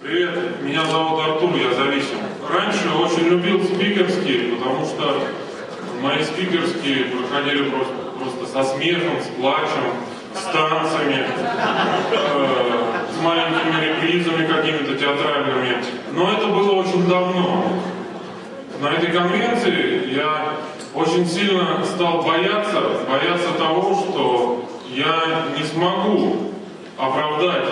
Привет, меня зовут Артур, я зависим. Раньше очень любил спикерские, потому что мои спикерские проходили просто со смехом, с плачем, с танцами, с маленькими репризами какими-то театральными. Но это было очень давно. На этой конвенции я очень сильно стал бояться того, что я не смогу оправдать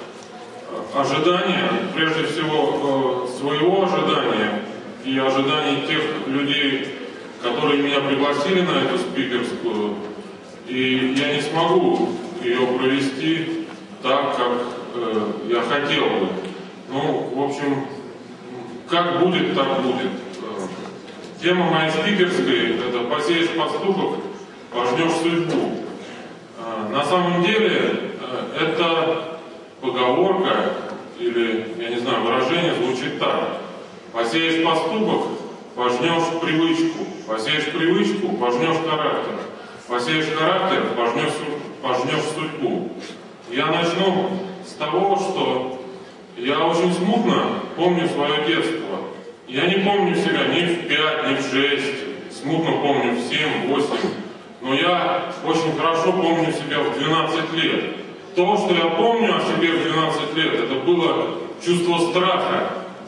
ожидания, прежде всего своего ожидания и ожиданий тех людей, которые меня пригласили на эту спикерскую, и я не смогу ее провести так, как я хотел бы. Ну, в общем, как будет, так будет. Тема моей спикерской – это «Посеешь пастухов, пожнешь судьбу». На самом деле, это поговорка, или, я не знаю, выражение звучит так. Посеешь поступок, пожнешь привычку. Посеешь привычку, пожнешь характер. Посеешь характер, пожнешь судьбу. Я начну с того, что я очень смутно помню свое детство. Я не помню себя ни в 5, ни в 6, смутно помню в 7, 8. Но я очень хорошо помню себя в 12 лет. То, что я помню о себе в 12 лет, это было чувство страха.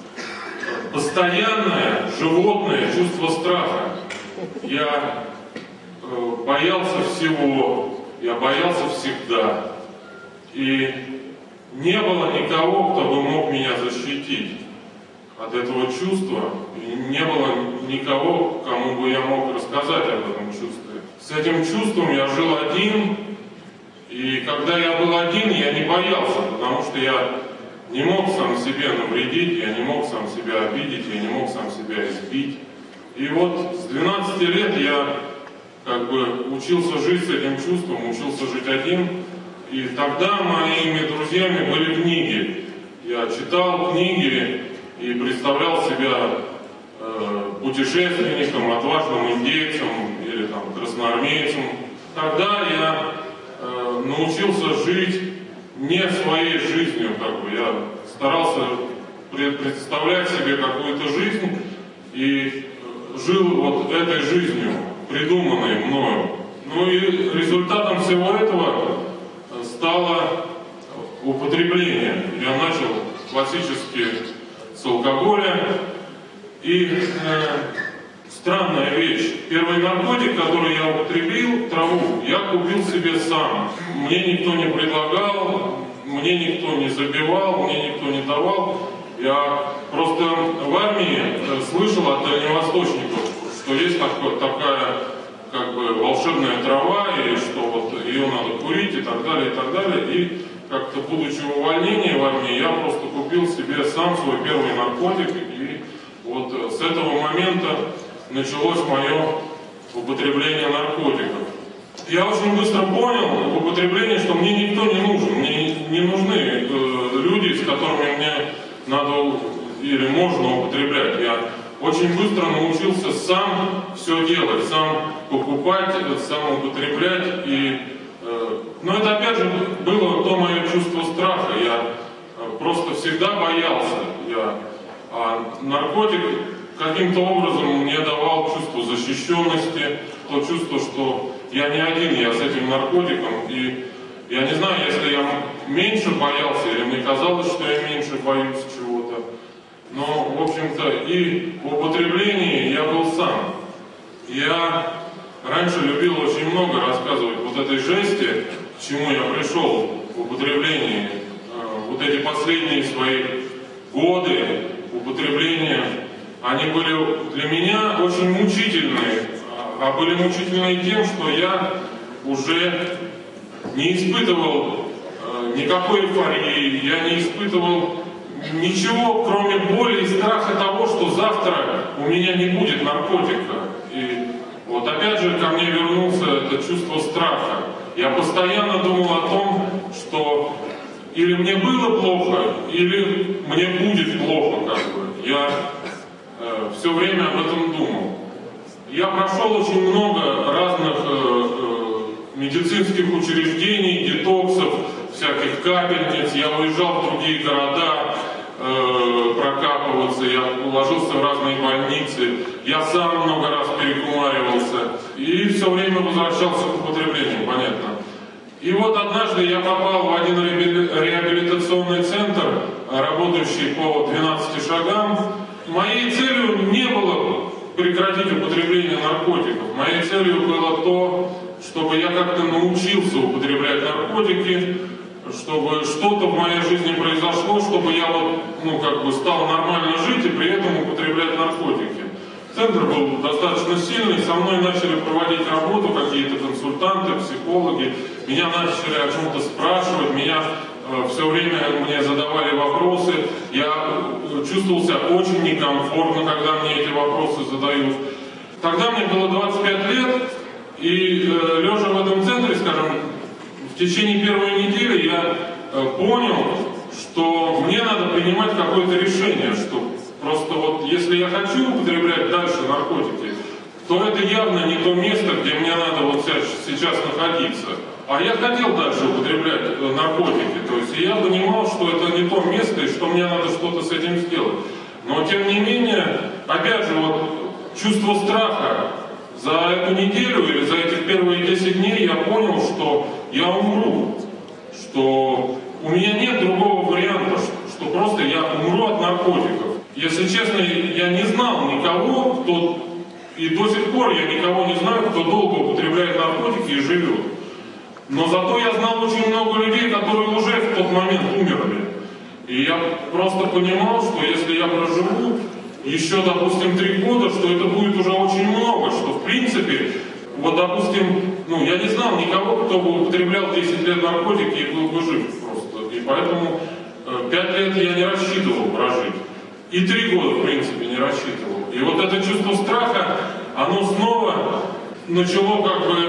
Постоянное, животное чувство страха. Я боялся всего, я боялся всегда. И не было никого, кто бы мог меня защитить от этого чувства. И не было никого, кому бы я мог рассказать об этом чувстве. С этим чувством я жил один. И когда я был один, я не боялся, потому что я не мог сам себе навредить, я не мог сам себя обидеть, я не мог сам себя избить. И вот с 12 лет я учился жить с этим чувством, учился жить один. И тогда моими друзьями были книги. Я читал книги и представлял себя путешественником, отважным индейцем или красноармейцем. Тогда я научился жить не своей жизнью, я старался представлять себе какую-то жизнь и жил вот этой жизнью, придуманной мною. Ну и результатом всего этого стало употребление. Я начал классически с алкоголя и странная вещь. Первый наркотик, который я употребил, траву, я купил себе сам. Мне никто не предлагал, мне никто не забивал, мне никто не давал. Я просто в армии слышал от дальневосточников, что есть такая волшебная трава, и что вот ее надо курить и так далее, и так далее. И как-то, будучи в увольнении в армии, я просто купил себе сам свой первый наркотик. И вот с этого момента началось мое употребление наркотиков. Я очень быстро понял в употреблении, что мне никто не нужен. Мне не нужны люди, с которыми мне надо или можно употреблять. Я очень быстро научился сам все делать, сам покупать, сам употреблять. Но это опять же было то мое чувство страха. Я просто всегда боялся. А наркотик каким-то образом мне давал чувство защищенности, то чувство, что я не один, я с этим наркотиком. И я не знаю, если я меньше боялся, или мне казалось, что я меньше боюсь чего-то. Но, в общем-то, и в употреблении я был сам. Я раньше любил очень много рассказывать вот этой жести, к чему я пришел в употреблении. Вот эти последние свои годы употребления, они были для меня очень мучительные. А были мучительные тем, что я уже не испытывал никакой эйфории, я не испытывал ничего, кроме боли и страха того, что завтра у меня не будет наркотика. И вот опять же ко мне вернулся это чувство страха. Я постоянно думал о том, что или мне было плохо, или мне будет плохо. Я все время об этом думал. Я прошел очень много разных медицинских учреждений, детоксов, всяких капельниц. Я уезжал в другие города, укалываться, я ложился в разные больницы, я сам много раз перекумаривался и все время возвращался к употреблению, понятно. И вот однажды я попал в один реабилитационный центр, работающий по 12 шагам. Моей целью не было прекратить употребление наркотиков. Моей целью было то, чтобы я как-то научился употреблять наркотики, чтобы что-то в моей жизни произошло, чтобы я стал нормально жить и при этом употреблять наркотики. Центр был достаточно сильный, со мной начали проводить работу какие-то консультанты, психологи, меня начали о чем-то спрашивать, меня все время мне задавали вопросы, я чувствовал себя очень некомфортно, когда мне эти вопросы задают. Тогда мне было 25 лет, и лежа в этом центре, скажем, в течение первой недели я понял, что мне надо принимать какое-то решение, что просто вот если я хочу употреблять дальше наркотики, то это явно не то место, где мне надо вот сейчас находиться. А я хотел дальше употреблять наркотики, то есть я понимал, что это не то место и что мне надо что-то с этим сделать. Но тем не менее, опять же, вот чувство страха за эту неделю или за эти первые 10 дней я понял, что я умру, что у меня нет другого варианта, что просто я умру от наркотиков. Если честно, я не знал никого, и до сих пор я никого не знаю, кто долго употребляет наркотики и живет. Но зато я знал очень много людей, которые уже в тот момент умерли. И я просто понимал, что если я проживу еще, допустим, 3 года, что это будет уже очень много, что в принципе, вот, допустим, я не знал никого, кто бы употреблял 10 лет наркотики и был бы жив просто. И поэтому 5 лет я не рассчитывал прожить. И 3 года, в принципе, не рассчитывал. И вот это чувство страха, оно снова начало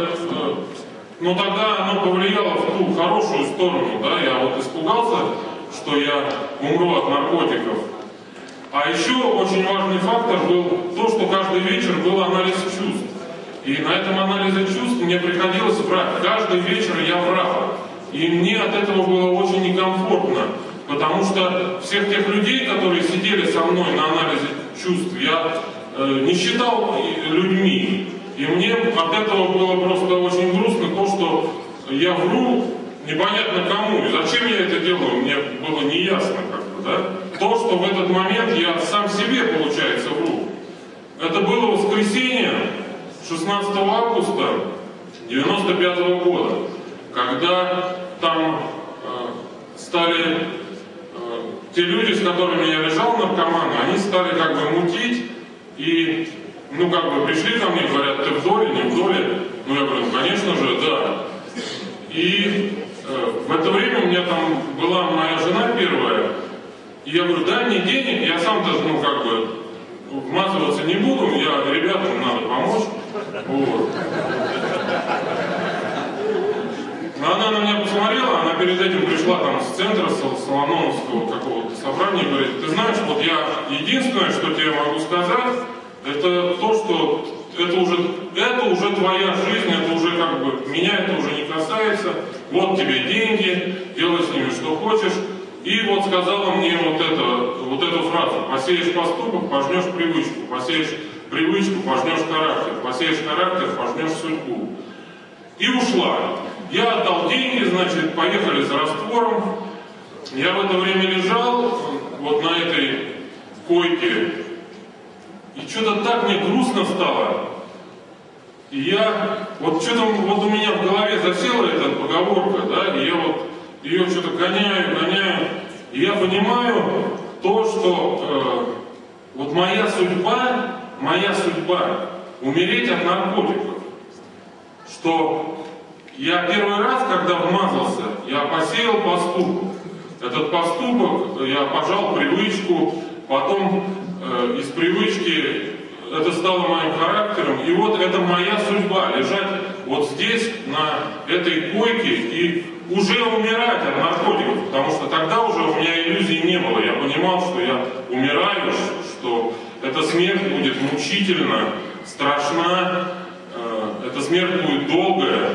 тогда оно повлияло в ту хорошую сторону, да, я вот испугался, что я умру от наркотиков. А еще очень важный фактор был то, что каждый вечер был анализ чувств. И на этом анализе чувств мне приходилось врать. Каждый вечер я врал. И мне от этого было очень некомфортно. Потому что всех тех людей, которые сидели со мной на анализе чувств, я не считал людьми. И мне от этого было просто очень грустно то, что я вру непонятно кому. И зачем я это делаю, мне было неясно да? То, что в этот момент я сам себе, получается, вру. Это было воскресенье 16 августа 1995 года, когда там стали те люди, с которыми я лежал, наркоманы, они стали мутить и пришли ко мне, говорят, ты в доле, не в доле? Я говорю, конечно же, да. И в это время у меня там была моя жена первая, и я говорю, дай мне денег, я сам даже, вмазываться не буду, ребятам надо помочь. Вот. Она на меня посмотрела, она перед этим пришла с центра, с Соломоновского какого-то собрания, и говорит, ты знаешь, вот я единственное, что тебе могу сказать, это то, что это уже твоя жизнь, это уже меня это уже не касается, вот тебе деньги, делай с ними что хочешь. И вот сказала мне вот эту фразу, посеешь поступок, пожнешь привычку, посеешь привычку, пожнешь характер, посеешь характер, пожнешь судьбу. И ушла. Я отдал деньги, поехали за раствором. Я в это время лежал вот на этой койке, и что-то так мне грустно стало. И я, у меня в голове засела эта поговорка, да, и я ее что-то гоняю, и я понимаю то, что моя судьба умереть от наркотиков. Что я первый раз, когда вмазался, я посеял поступок. Этот поступок я пожал привычку, потом из привычки это стало моим характером. И вот это моя судьба, лежать вот здесь, на этой койке, и уже умирать от наркотиков, потому что тогда уже у меня иллюзий не было. Я понимал, что я умираю, что эта смерть будет мучительна, страшна, эта смерть будет долгая.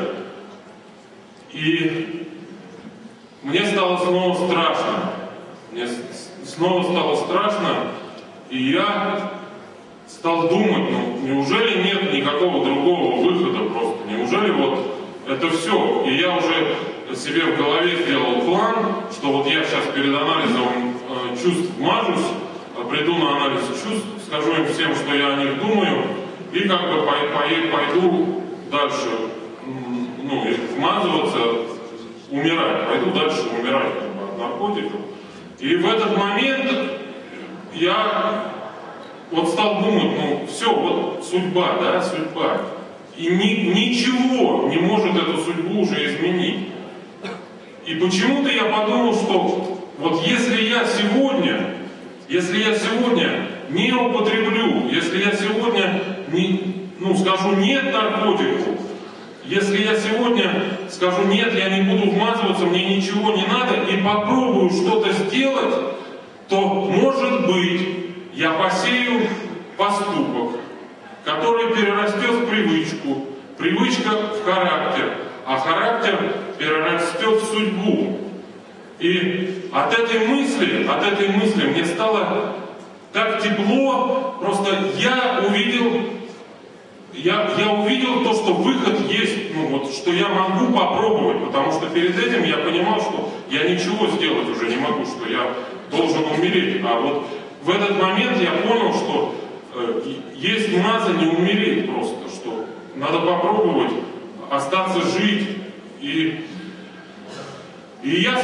И мне стало снова страшно. Мне снова стало страшно, И я стал думать, ну, неужели нет никакого другого выхода просто? Неужели вот это все? И я уже себе в голове сделал план, что вот я сейчас перед анализом чувств вмажусь, приду на анализ чувств, скажу им всем, что я о них думаю, и как бы пойду дальше, ну, вмазываться, умирать, пойду дальше умирать как бы, от наркотиков. И в этот момент я вот стал думать, ну все, вот судьба, да, судьба. И ничего не может эту судьбу уже изменить. И почему-то я подумал, что вот если я сегодня не употреблю, если я сегодня скажу нет наркотику, если я сегодня скажу нет, я не буду вмазываться, мне ничего не надо, и попробую что-то сделать, то, может быть, я посею поступок, который перерастет в привычку, привычка в характер, а характер перерастет в судьбу. И от этой мысли мне стало так тепло, просто я увидел то, что выход есть, ну вот, что я могу попробовать, потому что перед этим я понимал, что я ничего сделать уже не могу, что я должен умереть. А вот в этот момент я понял, что есть маза не умереть просто, что надо попробовать остаться жить. И я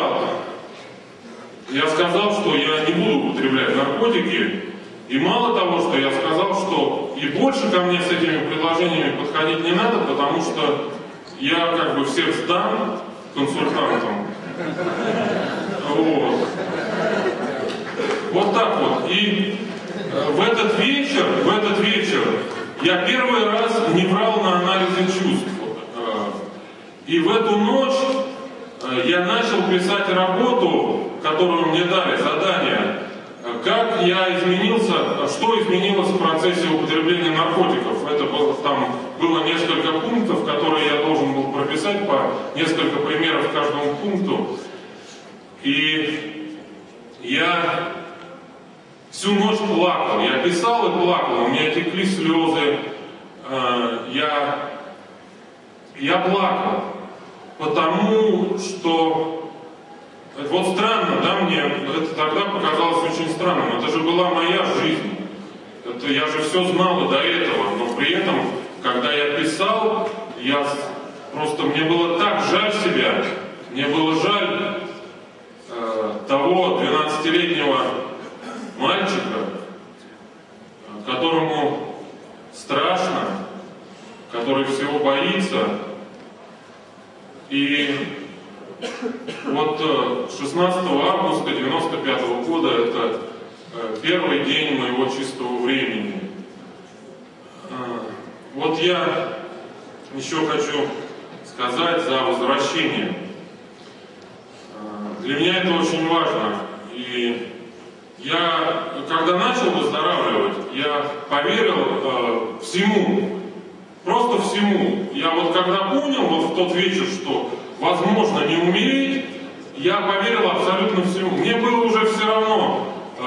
сказал, что я не буду употреблять наркотики. И мало того, что я сказал, что и больше ко мне с этими предложениями подходить не надо, потому что я как бы всех сдам консультантам. Вот так вот. И в этот вечер я первый раз не брал на анализе чувств. И в эту ночь я начал писать работу, которую мне дали, задание, как я изменился, что изменилось в процессе употребления наркотиков. Это там было несколько пунктов, которые я должен был прописать по несколько примеров каждому пункту. И я всю ночь плакал, я писал и плакал, у меня текли слезы, я плакал, потому что вот странно, да, мне это тогда показалось очень странным, это же была моя жизнь, это я же все знал до этого, но при этом, когда я писал, мне было так жаль себя, мне было жаль того 12-летнего мальчика, которому страшно, который всего боится. И вот 16 августа 1995 года это первый день моего чистого времени. Вот я еще хочу сказать за возвращение. Для меня это очень важно. И я, когда начал выздоравливать, я поверил всему, просто всему. Я вот когда понял вот в тот вечер, что возможно не умереть, я поверил абсолютно всему. Мне было уже все равно,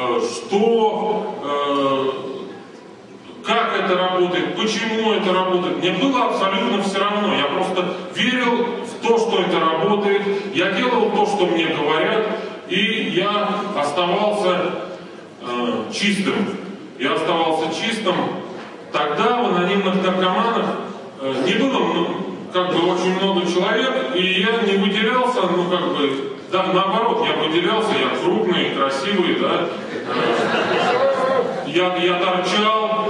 как это работает, почему это работает. Мне было абсолютно все равно. Я просто верил в то, что это работает. Я делал то, что мне говорят. И я оставался чистым. Я оставался чистым. Тогда в анонимных наркоманах не было очень много человек, и я не выделялся, да, наоборот, я выделялся, я крупный, красивый, да. Я торчал,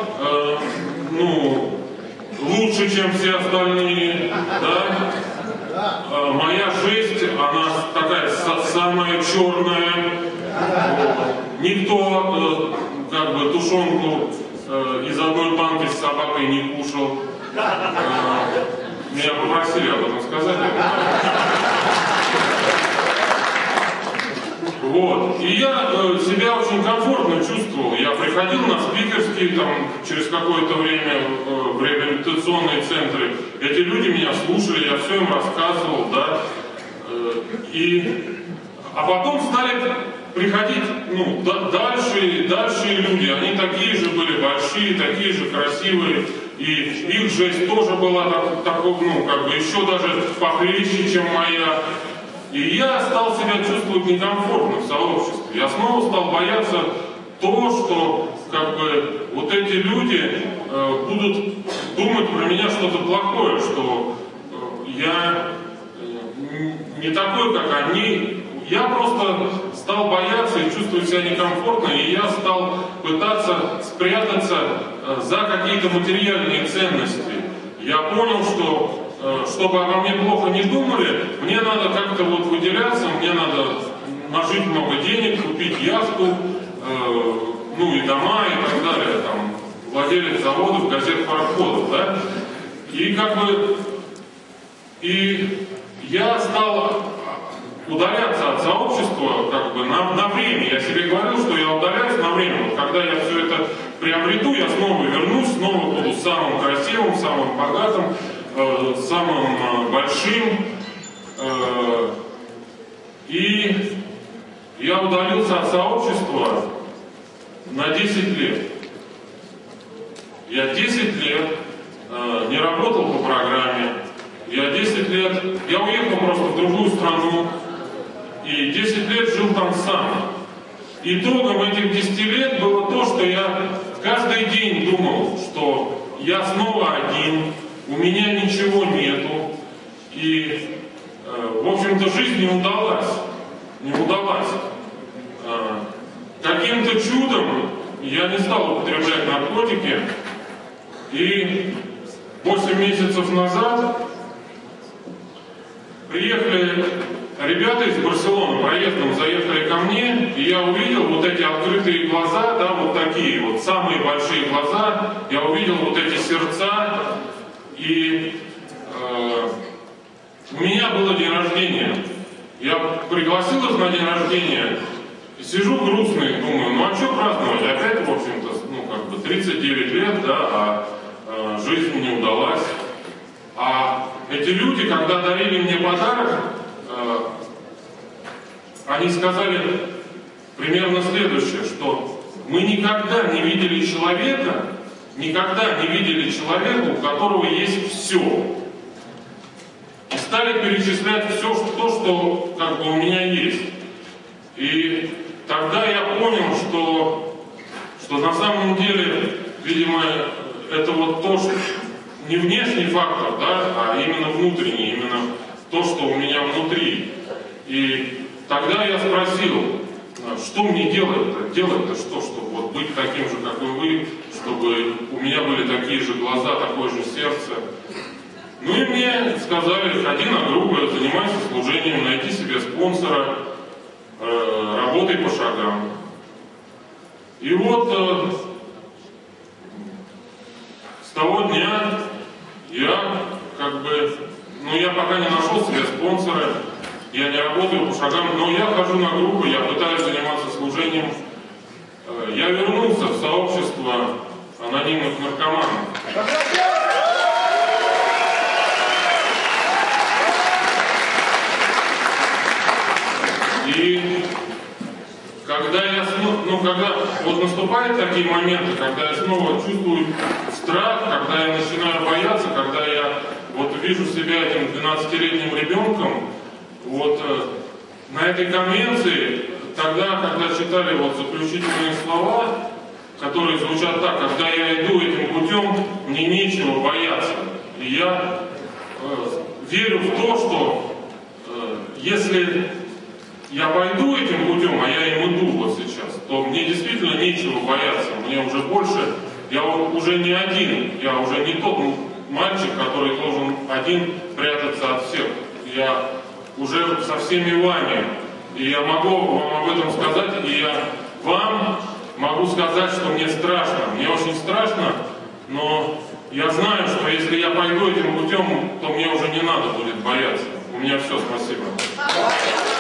лучше, чем все остальные, да. Моя жесть, она такая самая черная. Никто, тушенку из одной банки с собакой не кушал. Меня попросили об этом сказать. Вот. И я себя очень комфортно чувствовал. Я приходил на спикерские, через какое-то время в реабилитационные центры. Эти люди меня слушали, я все им рассказывал, да. А потом стали приходить, ну, дальше люди, они такие же были большие, такие же красивые, и их жизнь тоже была такой, ну, как бы еще даже похлеще, чем моя. И я стал себя чувствовать некомфортно в сообществе. Я снова стал бояться того, что как бы вот эти люди будут думать про меня что-то плохое, что я не такой, как они. Я просто стал бояться и чувствовать себя некомфортно, и я стал пытаться спрятаться за какие-то материальные ценности. Я понял, что чтобы обо мне плохо не думали, мне надо как-то вот выделяться, мне надо нажить много денег, купить яхту, ну и дома и так далее, там, владелец заводов, газет, пароходов, да. И как бы, и я стал удаляться от сообщества как бы на время. Я себе говорил, что я удаляюсь на время. Вот когда я все это приобрету, я снова вернусь, снова буду самым красивым, самым богатым, самым большим. И я удалился от сообщества на 10 лет. Я 10 лет не работал по программе. Я 10 лет, я уехал просто в другую страну. И 10 лет жил там сам. Итогом этих 10 лет было то, что я каждый день думал, что я снова один, у меня ничего нету. И, в общем-то, жизнь не удалась. Не удалась. Каким-то чудом я не стал употреблять наркотики. И 8 месяцев назад приехали ребята из Барселоны, проездом заехали ко мне, и я увидел вот эти открытые глаза, да, вот такие вот, самые большие глаза, я увидел вот эти сердца, и у меня было день рождения. Я пригласил их на день рождения, сижу грустный, думаю, ну а что праздновать, опять, в общем-то, ну как бы 39 лет, да, а жизнь не удалась. А эти люди, когда дарили мне подарок, они сказали примерно следующее, что мы никогда не видели человека, у которого есть все. И стали перечислять все, что как бы у меня есть. И тогда я понял, что на самом деле, видимо, это вот то, что не внешний фактор, да, а именно внутренний, именно то, что у меня внутри. И тогда я спросил, что мне делать-то? Делать-то что? Чтобы вот быть таким же, как и вы, чтобы у меня были такие же глаза, такое же сердце. Ну и мне сказали, ходи на группы, занимайся служением, найди себе спонсора, работай по шагам. И вот с того дня я как бы, ну я пока не нашел себе спонсора, я не работаю по шагам, но я хожу на группы, я пытаюсь заниматься служением. Я вернулся в сообщество анонимных наркоманов. И когда вот наступают такие моменты, когда я снова чувствую страх, когда я начинаю бояться, когда я вот вижу себя этим 12-летним ребенком, вот на этой конвенции, тогда, когда читали вот заключительные слова, которые звучат так, когда я иду этим путем, мне нечего бояться. И я верю в то, что если я пойду этим путем, а я им иду вот сейчас, то мне действительно нечего бояться. Мне уже больше, я уже не один, я уже не тот мальчик, который должен один прятаться от всех. Я уже со всеми вами. И я могу вам об этом сказать, и я вам могу сказать, что мне страшно. Мне очень страшно, но я знаю, что если я пойду этим путем, то мне уже не надо будет бояться. У меня все, спасибо.